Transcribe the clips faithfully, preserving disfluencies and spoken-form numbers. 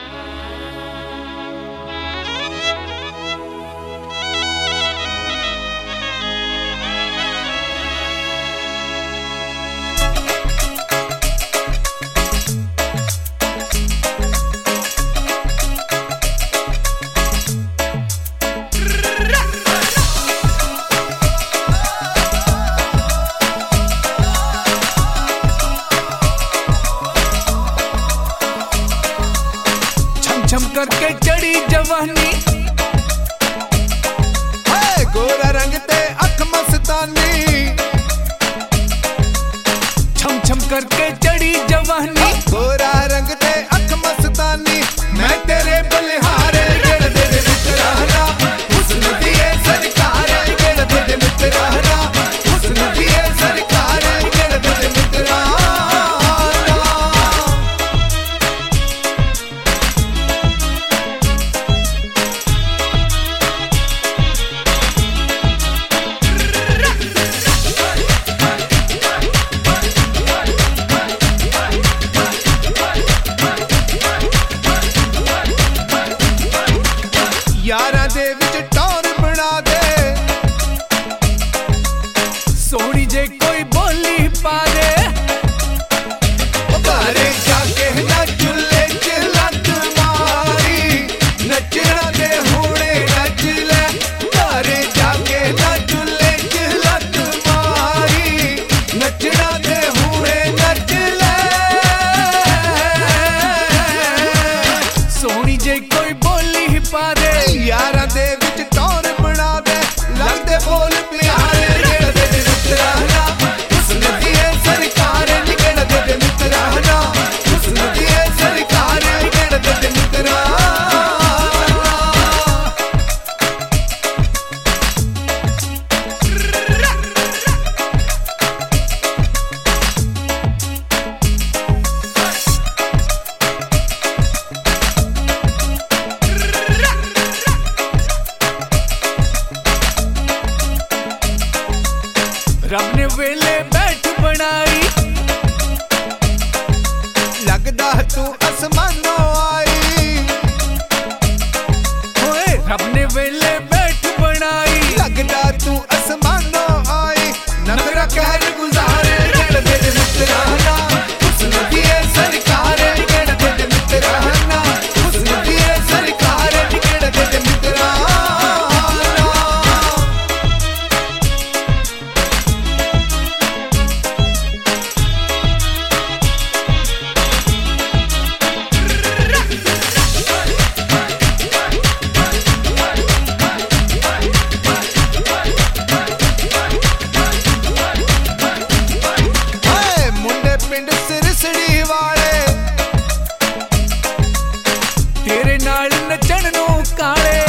छम करके चढ़ी जवानी, है गोरा रंग ते अख मस्तानी। छम छम करके चढ़ी जवानी, गोरा रंग ते अख मस्तानी। मैं तेरे बलिहारे गिर दे मित्राना, हुस्न दिए सरकार गिर दे मित्राना, हुस्न दिए सरकार गिर दे मित्राना। यारां दे विच टौर बना दे, सोहनी जे कोई बोली पा दे। घरे जाके ना चुल्हे च लत मारी, नचना दे हुणे नच ले। घरे जाके ना चुल्हे च लत मारी, नचना दे हुणे नच ले। सोहनी जे कोई बोली पा दे, यारां दे विच टौर बना दे, लगदे बोल प्यारे गिर दे मित्राना, हुस्न दिए सरकार गिर दे मित्राना, हुस्न दिए सरकार गिर दे मित्राना। रब ने वेले बैठ बनाई, लगदा तू आसमानों आई। होए रब ने वेले बैठ बनाई, लगदा तू आसमानों आई। नखरा कहर गुजारे गिर दे मित्राना, हुस्न दिए सरकार गिर दे मित्राना, हुस्न दिए सरकार गिर दे मित्राना। पिंड सिरसड़ी वाले तेरे नाल नचण नू काले।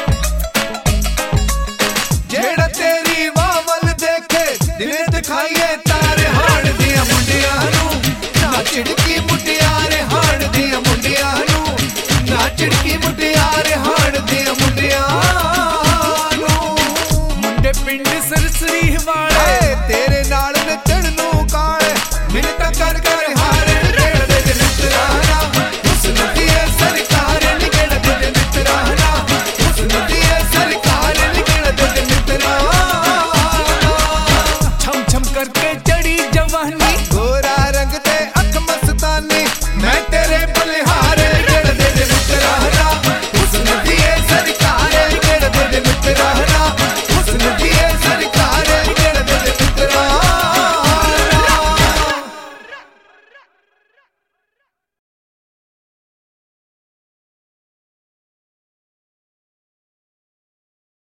जेड़ा तेरी वावल देखे, दिल दिखाइए तारे हाड़ दिया मुंडियां नू, ना चिड़की